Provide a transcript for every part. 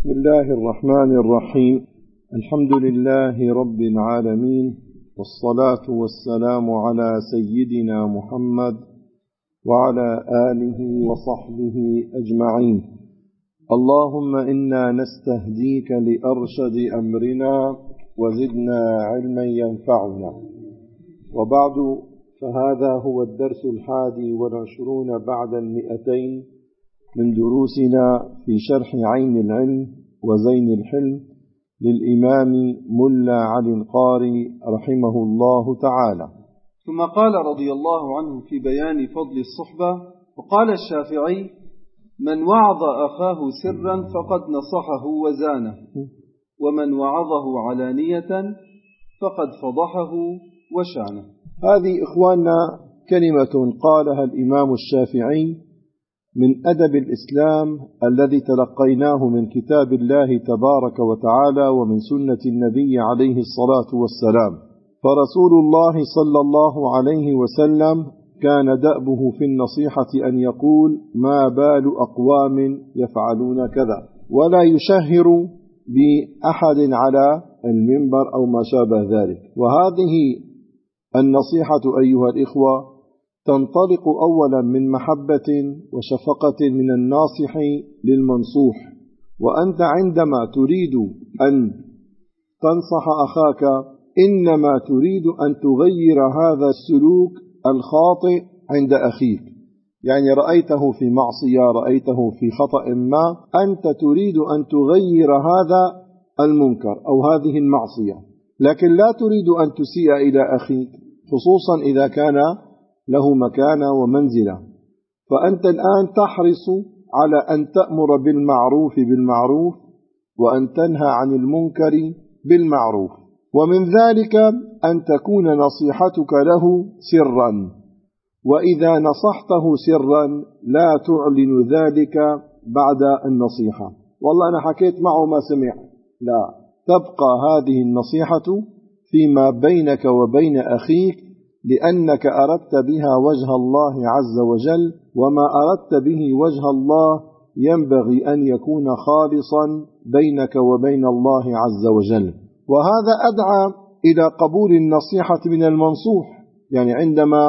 بسم الله الرحمن الرحيم. الحمد لله رب العالمين، والصلاة والسلام على سيدنا محمد وعلى آله وصحبه أجمعين. اللهم إنا نستهديك لأرشد أمرنا وزدنا علما ينفعنا. وبعد، فهذا هو الدرس 21 بعد 200 من دروسنا في شرح عين العلم وزين الحلم للإمام ملا علي القاري رحمه الله تعالى. ثم قال رضي الله عنه في بيان فضل الصحبة: وقال الشافعي: من وعظ أخاه سرا فقد نصحه وزانه، ومن وعظه علانية فقد فضحه وشانه. هذه إخواننا كلمة قالها الإمام الشافعي من أدب الإسلام الذي تلقيناه من كتاب الله تبارك وتعالى ومن سنة النبي عليه الصلاة والسلام. فرسول الله صلى الله عليه وسلم كان دأبه في النصيحة أن يقول: ما بال أقوام يفعلون كذا، ولا يشهر بأحد على المنبر أو ما شابه ذلك. وهذه النصيحة أيها الإخوة تنطلق أولا من محبة وشفقة من الناصح للمنصوح. وأنت عندما تريد أن تنصح أخاك إنما تريد أن تغير هذا السلوك الخاطئ عند أخيك، يعني رأيته في معصية، رأيته في خطأ ما، أنت تريد أن تغير هذا المنكر أو هذه المعصية، لكن لا تريد أن تسيء إلى أخيك، خصوصا إذا كان له مكانة ومنزلة. فأنت الآن تحرص على أن تأمر بالمعروف وأن تنهى عن المنكر بالمعروف. ومن ذلك أن تكون نصيحتك له سرا، وإذا نصحته سرا لا تعلن ذلك بعد النصيحة. والله أنا حكيت معه ما سمع، لا، تبقى هذه النصيحة فيما بينك وبين أخيك، لأنك أردت بها وجه الله عز وجل، وما أردت به وجه الله ينبغي أن يكون خالصا بينك وبين الله عز وجل. وهذا أدعى إلى قبول النصيحة من المنصوح. يعني عندما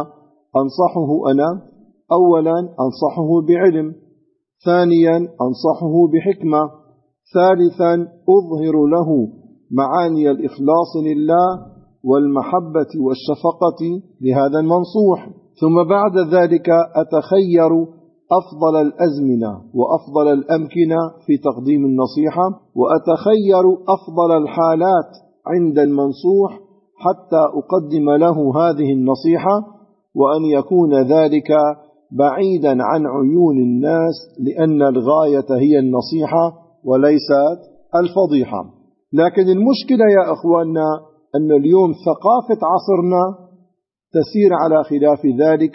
أنصحه أنا، أولا أنصحه بعلم، ثانيا أنصحه بحكمة، ثالثا أظهر له معاني الإخلاص لله والمحبة والشفقة لهذا المنصوح. ثم بعد ذلك أتخير أفضل الأزمنة وأفضل الأمكنة في تقديم النصيحة، وأتخير أفضل الحالات عند المنصوح حتى أقدم له هذه النصيحة، وأن يكون ذلك بعيدا عن عيون الناس، لأن الغاية هي النصيحة وليست الفضيحة. لكن المشكلة يا أخواننا أن اليوم ثقافة عصرنا تسير على خلاف ذلك،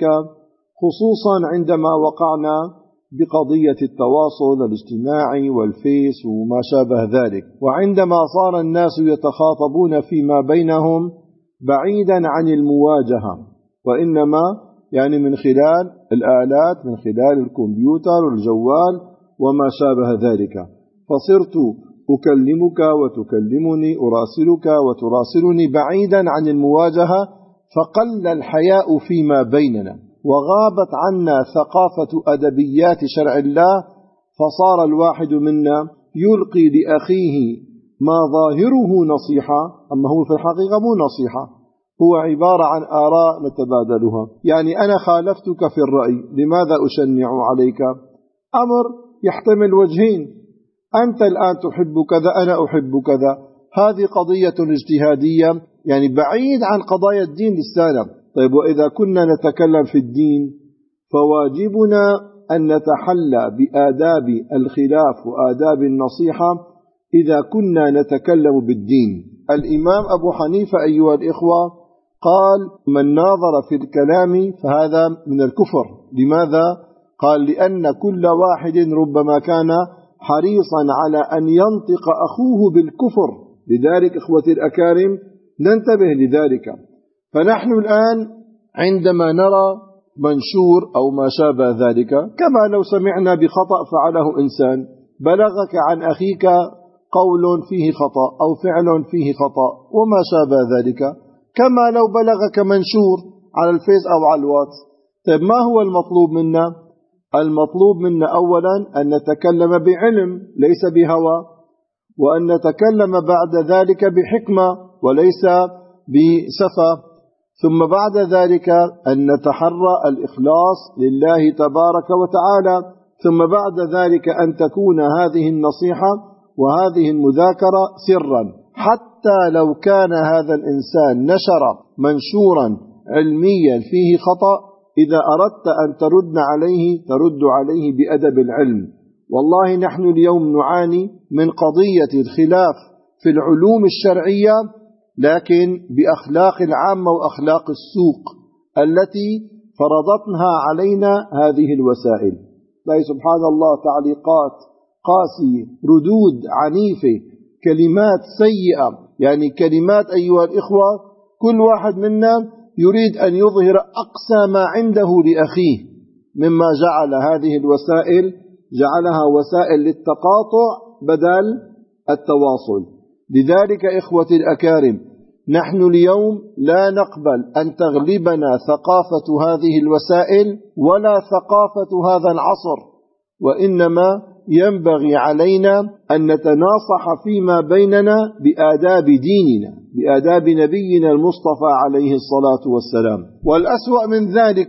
خصوصا عندما وقعنا بقضية التواصل الاجتماعي والفيس وما شابه ذلك، وعندما صار الناس يتخاطبون فيما بينهم بعيدا عن المواجهة، وإنما يعني من خلال الآلات، من خلال الكمبيوتر والجوال وما شابه ذلك. فصرت أكلمك وتكلمني، أراسلك وتراسلني بعيدا عن المواجهة، فقل الحياء فيما بيننا، وغابت عنا ثقافة أدبيات شرع الله، فصار الواحد منا يلقي لأخيه ما ظاهره نصيحة، أما هو في الحقيقة مو نصيحة، هو عبارة عن آراء نتبادلها. يعني أنا خالفتك في الرأي، لماذا أشنع عليك؟ أمر يحتمل وجهين، أنت الآن تحب كذا، أنا أحب كذا، هذه قضية اجتهادية، يعني بعيد عن قضايا الدين للسالم. طيب، وإذا كنا نتكلم في الدين فواجبنا أن نتحلى بآداب الخلاف وآداب النصيحة إذا كنا نتكلم بالدين. الإمام أبو حنيفة أيها الإخوة قال: من ناظر في الكلام فهذا من الكفر. لماذا؟ قال: لأن كل واحد ربما كان حريصا على أن ينطق أخوه بالكفر. لذلك إخوتي الأكارم ننتبه لذلك. فنحن الآن عندما نرى منشور أو ما شابه ذلك، كما لو سمعنا بخطأ فعله إنسان، بلغك عن أخيك قول فيه خطأ أو فعل فيه خطأ وما شابه ذلك، كما لو بلغك منشور على الفيس أو على الواتس. طيب ما هو المطلوب منا؟ المطلوب منا أولا أن نتكلم بعلم ليس بهوى، وأن نتكلم بعد ذلك بحكمة وليس بسفة، ثم بعد ذلك أن نتحرى الإخلاص لله تبارك وتعالى، ثم بعد ذلك أن تكون هذه النصيحة وهذه المذاكرة سرا، حتى لو كان هذا الإنسان نشر منشورا علميا فيه خطأ، إذا أردت أن ترد عليه بأدب العلم. والله نحن اليوم نعاني من قضية الخلاف في العلوم الشرعية، لكن بأخلاق العامة وأخلاق السوق التي فرضتها علينا هذه الوسائل. لا سبحان الله، تعليقات قاسية، ردود عنيفة، كلمات سيئة، يعني كلمات أيها الإخوة كل واحد منا يريد أن يظهر أقصى ما عنده لأخيه، مما جعل هذه الوسائل جعلها وسائل للتقاطع بدل التواصل. لذلك إخوتي الأكارم، نحن اليوم لا نقبل أن تغلبنا ثقافة هذه الوسائل ولا ثقافة هذا العصر، وإنما ينبغي علينا أن نتناصح فيما بيننا بآداب ديننا، بآداب نبينا المصطفى عليه الصلاة والسلام. والأسوأ من ذلك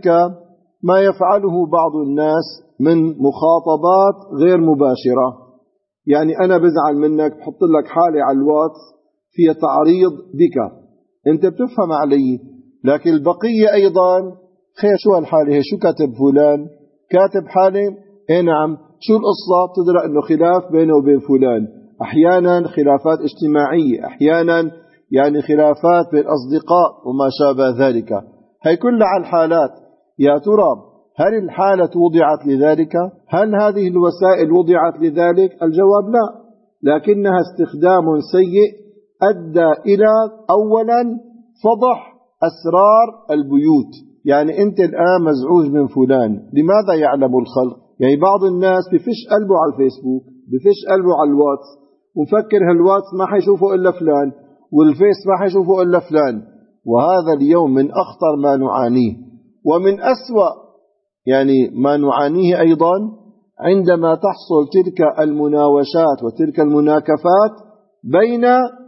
ما يفعله بعض الناس من مخاطبات غير مباشرة. يعني أنا بزعل منك، بحط لك حالة على الواتس فيها تعريض بك، أنت بتفهم علي، لكن البقية أيضا خير شو هالحالة هي، شو كاتب فلان، كاتب حالة إيه نعم، شو القصة، بتدرى أنه خلاف بينه وبين فلان، أحيانا خلافات اجتماعية، أحيانا يعني خلافات بين أصدقاء وما شابه ذلك. هي كلها على الحالات. يا ترى هل الحالة وضعت لذلك؟ هل هذه الوسائل وضعت لذلك؟ الجواب لا، لكنها استخدام سيء أدى إلى أولا فضح أسرار البيوت. يعني أنت الآن مزعوج من فلان، لماذا يعلم الخلق؟ يعني بعض الناس بفش قلبه على الفيسبوك، بفش قلبه على الواتس، ومفكر هالواتس ما حيشوفه إلا فلان، والفيس ما حيشوفه إلا فلان. وهذا اليوم من أخطر ما نعانيه، ومن أسوأ يعني ما نعانيه أيضا عندما تحصل تلك المناوشات وتلك المناكفات بين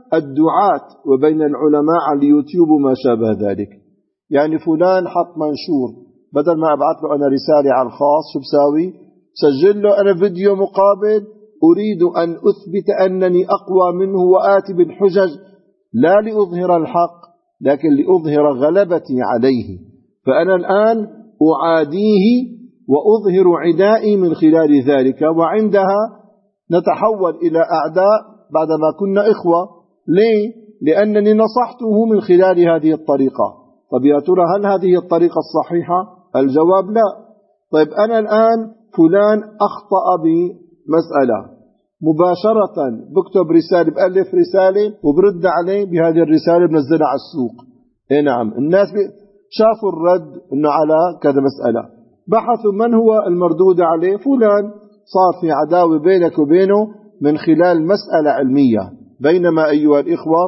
الدعاة وبين العلماء على اليوتيوب وما شابه ذلك. يعني فلان حط منشور، بدل ما أبعث له أنا رسالة على الخاص شو بساوي؟ سجل له أنا فيديو مقابل أريد أن أثبت أنني أقوى منه وآتي بالحجج، لا لأظهر الحق لكن لأظهر غلبتي عليه. فأنا الآن أعاديه وأظهر عدائي من خلال ذلك، وعندها نتحول إلى أعداء بعدما كنا إخوة. ليه؟ لأنني نصحته من خلال هذه الطريقة. طب يا ترى هل هذه الطريقة الصحيحة؟ الجواب لا. طيب أنا الآن فلان أخطأ بمسألة، مباشرة بكتب رسالة، بألف رسالة وبرد عليه بهذه الرسالة بنزلها على السوق. إيه نعم، الناس شافوا الرد إنه على كذا مسألة، بحثوا من هو المردود عليه، فلان، صار في عداوة بينك وبينه من خلال مسألة علمية. بينما أيها الإخوة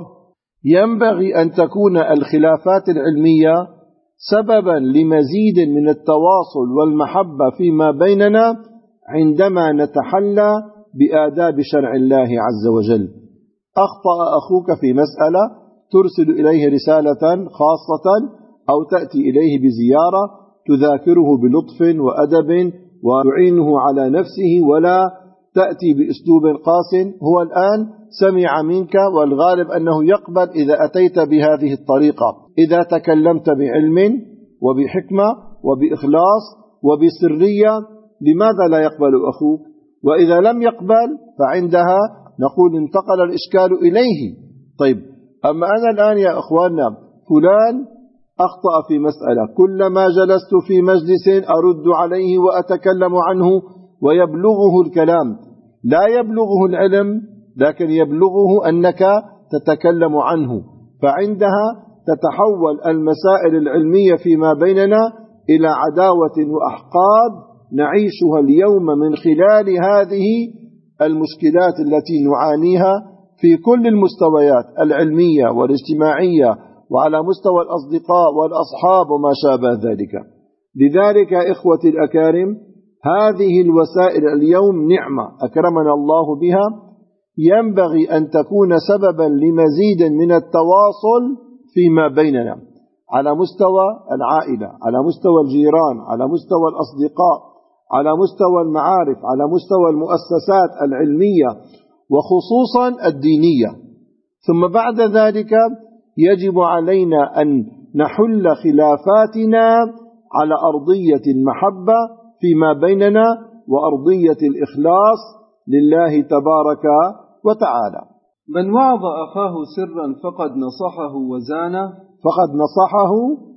ينبغي أن تكون الخلافات العلمية سببا لمزيد من التواصل والمحبة فيما بيننا عندما نتحلى بآداب شرع الله عز وجل. أخطأ أخوك في مسألة، ترسل إليه رسالة خاصة أو تأتي إليه بزيارة تذاكره بلطف وأدب وتعينه على نفسه، ولا تأتي بأسلوب قاس. هو الآن سمع منك، والغالب أنه يقبل إذا أتيت بهذه الطريقة، إذا تكلمت بعلم وبحكمة وبإخلاص وبسرية. لماذا لا يقبل أخوك؟ وإذا لم يقبل فعندها نقول انتقل الإشكال إليه. طيب أما أنا الآن يا أخواننا فلان أخطأ في مسألة، كلما جلست في مجلس أرد عليه وأتكلم عنه ويبلغه الكلام، لا يبلغه العلم لكن يبلغه أنك تتكلم عنه، فعندها تتحول المسائل العلمية فيما بيننا إلى عداوة وأحقاد نعيشها اليوم من خلال هذه المشكلات التي نعانيها في كل المستويات العلمية والاجتماعية وعلى مستوى الأصدقاء والأصحاب وما شابه ذلك. لذلك إخوتي الأكارم، هذه الوسائل اليوم نعمة أكرمنا الله بها، ينبغي أن تكون سببا لمزيد من التواصل فيما بيننا على مستوى العائلة، على مستوى الجيران، على مستوى الأصدقاء، على مستوى المعارف، على مستوى المؤسسات العلمية وخصوصا الدينية. ثم بعد ذلك يجب علينا أن نحل خلافاتنا على أرضية المحبة فيما بيننا وأرضية الإخلاص لله تبارك وتعالى. من وعظ أخاه سرا فقد نصحه وزانه. فقد نصحه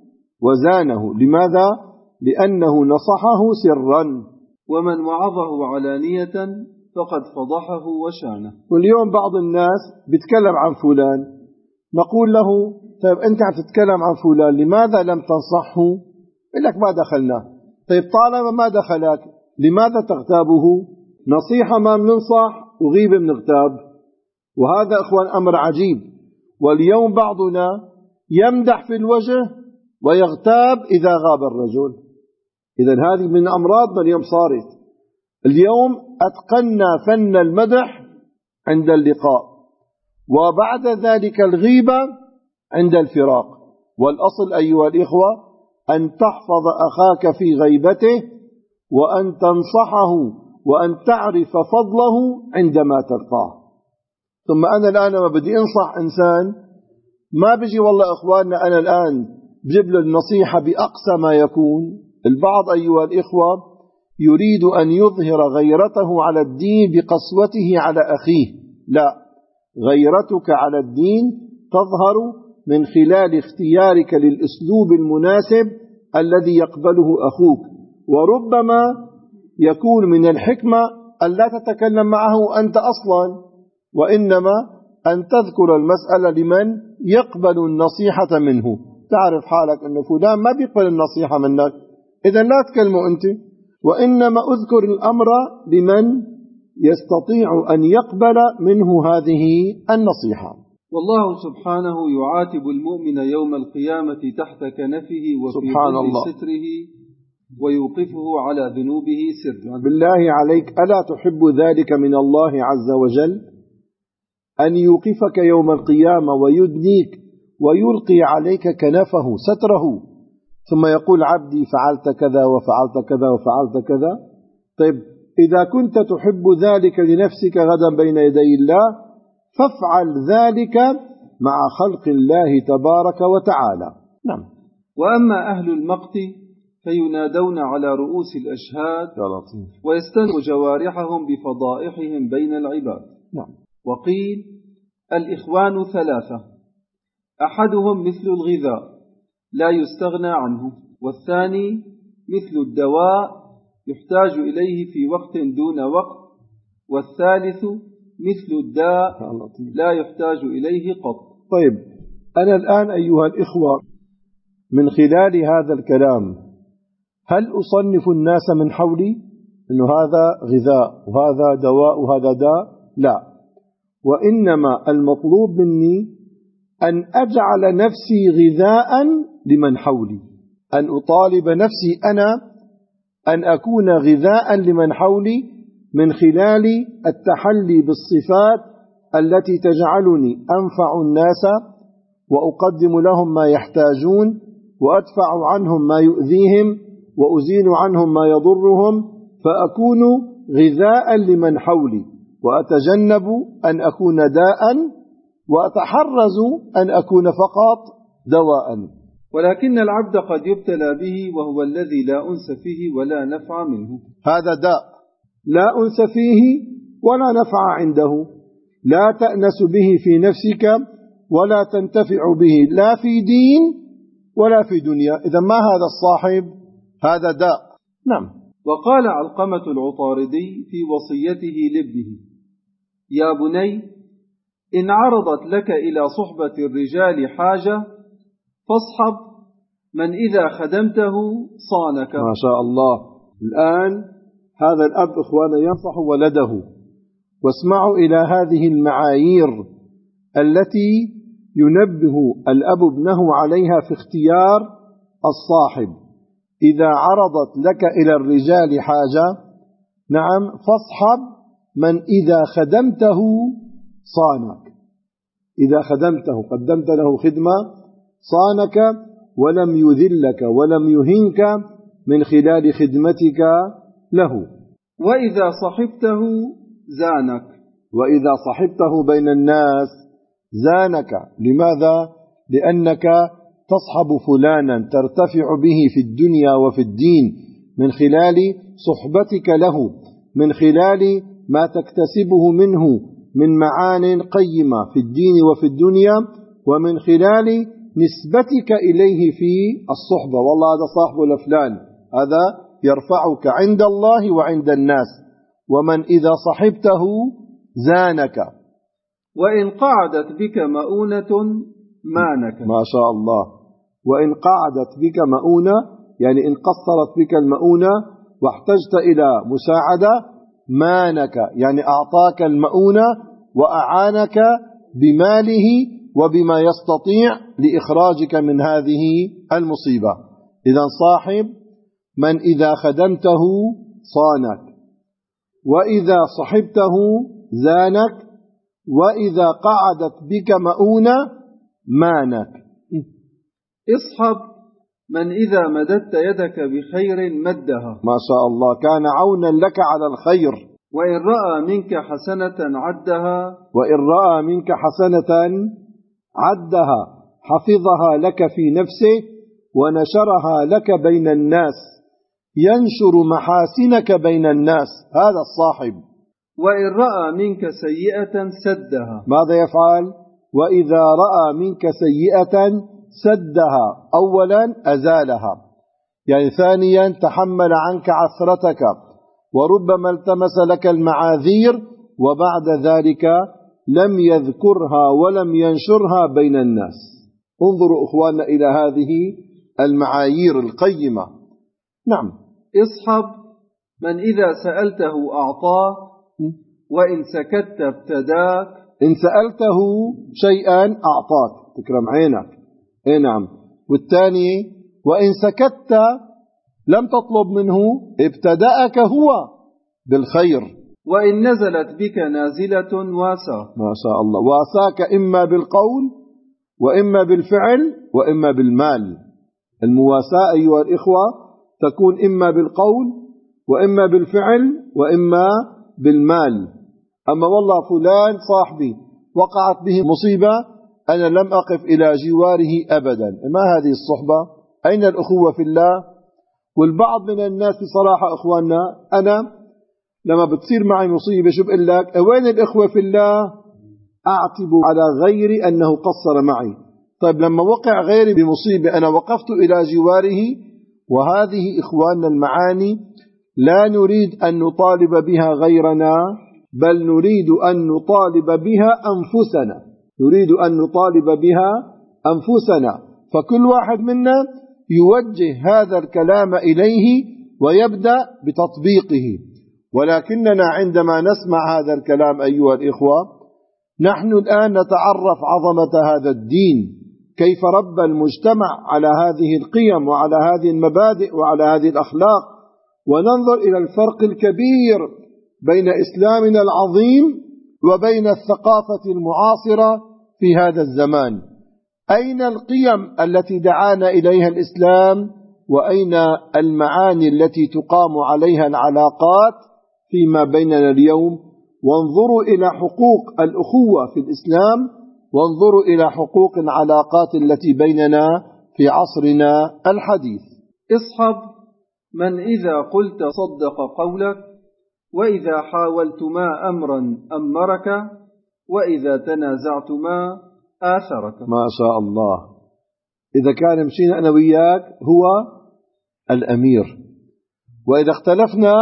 وزانه. لماذا؟ لأنه نصحه سرا. ومن وعظه علانية فقد فضحه وشانه. واليوم بعض الناس بيتكلم عن فلان، نقول له طيب أنت عم تتكلم عن فلان لماذا لم تنصحه؟ يقول لك ما دخلنا. طيب طالما ما دخلك لماذا تغتابه؟ نصيحة ما بننصح وغيبة بنغتاب، وهذا إخوان أمر عجيب. واليوم بعضنا يمدح في الوجه ويغتاب إذا غاب الرجل. إذن هذه من أمراضنا اليوم صارت. اليوم أتقنا فن المدح عند اللقاء، وبعد ذلك الغيبة عند الفراق. والأصل أيها الإخوة أن تحفظ أخاك في غيبته وأن تنصحه وأن تعرف فضله عندما تلقاه. ثم أنا الآن لما بدي أنصح إنسان ما بيجي والله إخواننا أنا الآن بجيب له النصيحة بأقصى ما يكون. البعض أيها الإخوة يريد أن يظهر غيرته على الدين بقسوته على أخيه. لا، غيرتك على الدين تظهر من خلال اختيارك للأسلوب المناسب الذي يقبله أخوك. وربما يكون من الحكمة أن لا تتكلم معه أنت أصلا، وإنما أن تذكر المسألة لمن يقبل النصيحة منه. تعرف حالك أن فلان ما بيقبل النصيحة منك، إذا لا تكلمه أنت، وإنما أذكر الأمر لمن يستطيع أن يقبل منه هذه النصيحة. والله سبحانه يعاتب المؤمن يوم القيامة تحت كنفه وفي ظل ستره ويوقفه على ذنوبه سرا. بالله عليك ألا تحب ذلك من الله عز وجل؟ أن يوقفك يوم القيامة ويدنيك ويلقي عليك كنفه ستره، ثم يقول عبدي فعلت كذا وفعلت كذا وفعلت كذا. طيب إذا كنت تحب ذلك لنفسك غدا بين يدي الله فافعل ذلك مع خلق الله تبارك وتعالى. نعم. وأما أهل المقت فينادون على رؤوس الأشهاد ويستنوا جوارحهم بفضائحهم بين العباد. نعم. وقيل الإخوان ثلاثة: أحدهم مثل الغذاء لا يستغنى عنه، والثاني مثل الدواء يحتاج إليه في وقت دون وقت، والثالث مثل الداء لا يحتاج إليه قط. طيب أنا الآن أيها الإخوة من خلال هذا الكلام هل أصنف الناس من حولي أنه هذا غذاء وهذا دواء وهذا داء؟ لا، وإنما المطلوب مني أن أجعل نفسي غذاء لمن حولي، أن أطالب نفسي أنا أن أكون غذاء لمن حولي من خلال التحلي بالصفات التي تجعلني أنفع الناس وأقدم لهم ما يحتاجون وأدفع عنهم ما يؤذيهم وأزيل عنهم ما يضرهم، فأكون غذاء لمن حولي وأتجنب أن أكون داء وأتحرز أن أكون فقط دواء. ولكن العبد قد يبتلى به وهو الذي لا أنس فيه ولا نفع منه. هذا داء لا أنس فيه ولا نفع عنده، لا تأنس به في نفسك ولا تنتفع به لا في دين ولا في دنيا. إذا ما هذا الصاحب؟ هذا داء. نعم. وقال علقمة العطاردي في وصيته لابنه: يا بني، إن عرضت لك إلى صحبة الرجال حاجة فاصحب من إذا خدمته صانك. ما شاء الله. الآن هذا الأب إخوانا ينصح ولده واسمعوا إلى هذه المعايير التي ينبه الأب ابنه عليها في اختيار الصاحب. إذا عرضت لك إلى الرجال حاجة، نعم، فاصحب من إذا خدمته صانك. إذا خدمته، قدمت له خدمة، صانك ولم يذلك ولم يهنك من خلال خدمتك له. وإذا صحبته زانك. وإذا صحبته بين الناس زانك. لماذا؟ لأنك تصحب فلانا ترتفع به في الدنيا وفي الدين من خلال صحبتك له، من خلال ما تكتسبه منه من معان قيمة في الدين وفي الدنيا، ومن خلال نسبتك إليه في الصحبة. والله هذا صاحبه لفلان، هذا يرفعك عند الله وعند الناس. ومن إذا صحبته زانك. وإن قعدت بك مؤونة مانك. ما شاء الله. وإن قعدت بك مؤونة، يعني إن قصرت بك المؤونة واحتجت إلى مساعدة، مانك، يعني أعطاك المؤونة وأعانك بماله وبما يستطيع لإخراجك من هذه المصيبة. إذن صاحب من إذا خدمته صانك، وإذا صحبته زانك، وإذا قعدت بك مؤونة مانك. اصحب من إذا مددت يدك بخير مدها. ما شاء الله، كان عونا لك على الخير. وإن رأى منك حسنة عدها. وإن رأى منك حسنة عدها، حفظها لك في نفسه ونشرها لك بين الناس، ينشر محاسنك بين الناس. هذا الصاحب. وإن رأى منك سيئة سدها. ماذا يفعل؟ وإذا رأى منك سيئة سدها. أولا أزالها، يعني ثانيا تحمل عنك عثرتك، وربما التمس لك المعاذير، وبعد ذلك لم يذكرها ولم ينشرها بين الناس. انظروا أخواننا إلى هذه المعايير القيمة. نعم. اصحب من إذا سألته أعطاه، وإن سكت ابتداك. إن سألته شيئا أعطاك، تكرم عينك. نعم. والثاني وإن سكت لم تطلب منه ابتدأك هو بالخير. وإن نزلت بك نازلة واساك. ما شاء الله. واساك إما بالقول وإما بالفعل وإما بالمال. المواساة أيها الإخوة تكون إما بالقول وإما بالفعل وإما بالمال. أما والله فلان صاحبي وقعت به مصيبة، أنا لم أقف إلى جواره أبدا، ما هذه الصحبة؟ أين الأخوة في الله؟ والبعض من الناس بصراحة أخواننا، أنا لما بتصير معي مصيبة شو بقول لك؟ وين الأخوة في الله؟ أعتب على غيري أنه قصر معي. طيب لما وقع غيري بمصيبة أنا وقفت إلى جواره. وهذه إخواننا المعاني لا نريد أن نطالب بها غيرنا، بل نريد أن نطالب بها أنفسنا. نريد أن نطالب بها أنفسنا. فكل واحد منا يوجه هذا الكلام إليه ويبدأ بتطبيقه. ولكننا عندما نسمع هذا الكلام أيها الإخوة، نحن الآن نتعرف عظمة هذا الدين، كيف رب المجتمع على هذه القيم وعلى هذه المبادئ وعلى هذه الأخلاق، وننظر إلى الفرق الكبير بين إسلامنا العظيم وبين الثقافة المعاصرة في هذا الزمان. أين القيم التي دعانا إليها الإسلام؟ وأين المعاني التي تقام عليها العلاقات فيما بيننا اليوم؟ وانظروا إلى حقوق الأخوة في الإسلام، وانظروا إلى حقوق العلاقات التي بيننا في عصرنا الحديث. اصحب من إذا قلت صدق قولك، وإذا حاولتما أمرا أمرك، وإذا تنازعتما آثرك. ما شاء الله. إذا كان مشينا أنا وياك هو الأمير، وإذا اختلفنا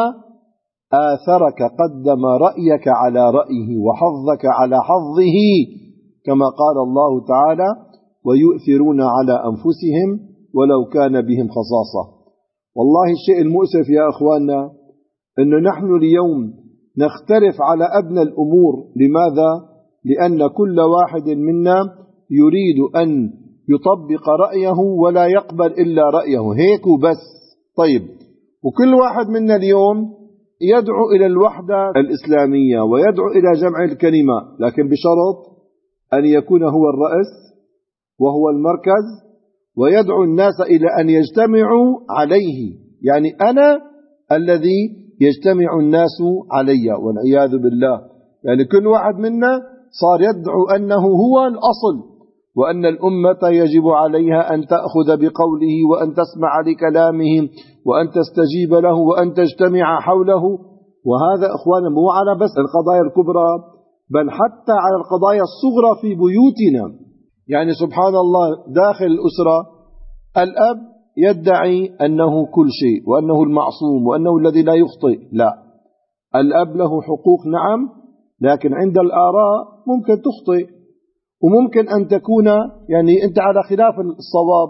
آثرك، قدم رأيك على رأيه وحظك على حظه، كما قال الله تعالى: ويؤثرون على أنفسهم ولو كان بهم خصاصة. والله الشيء المؤسف يا أخواننا أنه نحن اليوم نختلف على أدنى الأمور. لماذا؟ لأن كل واحد منا يريد أن يطبق رأيه ولا يقبل إلا رأيه، هيك وبس. طيب، وكل واحد منا اليوم يدعو إلى الوحدة الإسلامية ويدعو إلى جمع الكلمة، لكن بشرط أن يكون هو الرأس وهو المركز، ويدعو الناس إلى أن يجتمعوا عليه، يعني أنا الذي يجتمع الناس علي، والعياذ بالله. يعني كل واحد منا صار يدعو أنه هو الأصل، وأن الأمة يجب عليها أن تأخذ بقوله وأن تسمع لكلامه وأن تستجيب له وأن تجتمع حوله. وهذا إخوانا مو على بس القضايا الكبرى، بل حتى على القضايا الصغرى في بيوتنا. يعني سبحان الله، داخل الأسرة الأب يدعي أنه كل شيء وأنه المعصوم وأنه الذي لا يخطئ. لا، الأب له حقوق نعم، لكن عند الآراء ممكن تخطئ، وممكن أن تكون يعني أنت على خلاف الصواب،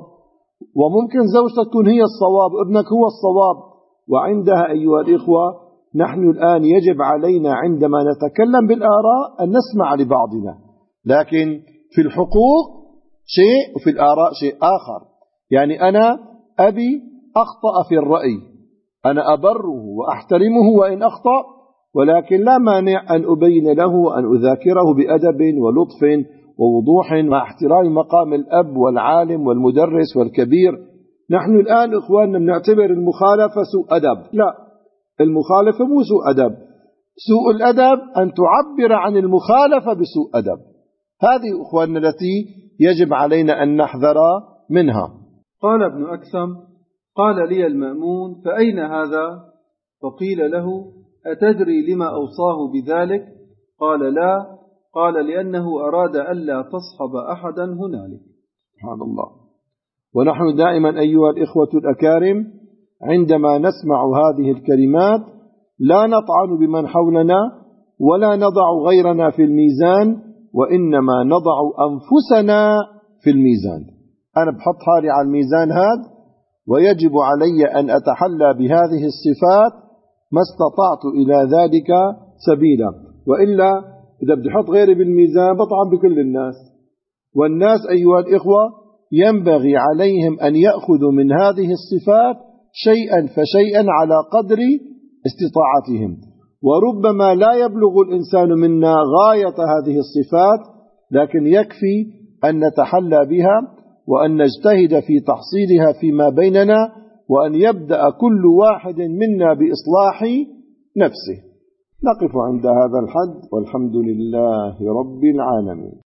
وممكن زوجتك تكون هي الصواب، ابنك هو الصواب. وعندها أيها الإخوة نحن الآن يجب علينا عندما نتكلم بالآراء أن نسمع لبعضنا، لكن في الحقوق شيء وفي الآراء شيء آخر. يعني أنا أبي أخطأ في الرأي، أنا أبره وأحترمه وإن أخطأ، ولكن لا مانع أن أبين له وأن أذاكره بأدب ولطف ووضوح مع احترام مقام الأب والعالم والمدرس والكبير. نحن الآن إخواننا بنعتبر المخالفة سوء أدب. لا، المخالفة مو سوء أدب. سوء الأدب أن تعبر عن المخالفة بسوء أدب. هذه إخواننا التي يجب علينا أن نحذر منها. قال ابن أكثم: قال لي المأمون: فأين هذا؟ فقيل له: أتدري لما أوصاه بذلك؟ قال: لا. قال: لأنه أراد ألا تصحب أحدا هنالك. سبحان الله. ونحن دائما أيها الإخوة الأكارم عندما نسمع هذه الكلمات لا نطعن بمن حولنا ولا نضع غيرنا في الميزان، وإنما نضع أنفسنا في الميزان. أنا بحط حالي على الميزان هذا، ويجب علي أن أتحلى بهذه الصفات ما استطعت إلى ذلك سبيلا، وإلا إذا بدي أحط غيري بالميزان بطعن بكل الناس. والناس أيها الإخوة ينبغي عليهم أن يأخذوا من هذه الصفات شيئا فشيئا على قدر استطاعتهم. وربما لا يبلغ الإنسان منا غاية هذه الصفات، لكن يكفي أن نتحلى بها وأن نجتهد في تحصيلها فيما بيننا، وأن يبدأ كل واحد منا بإصلاح نفسه. نقف عند هذا الحد، والحمد لله رب العالمين.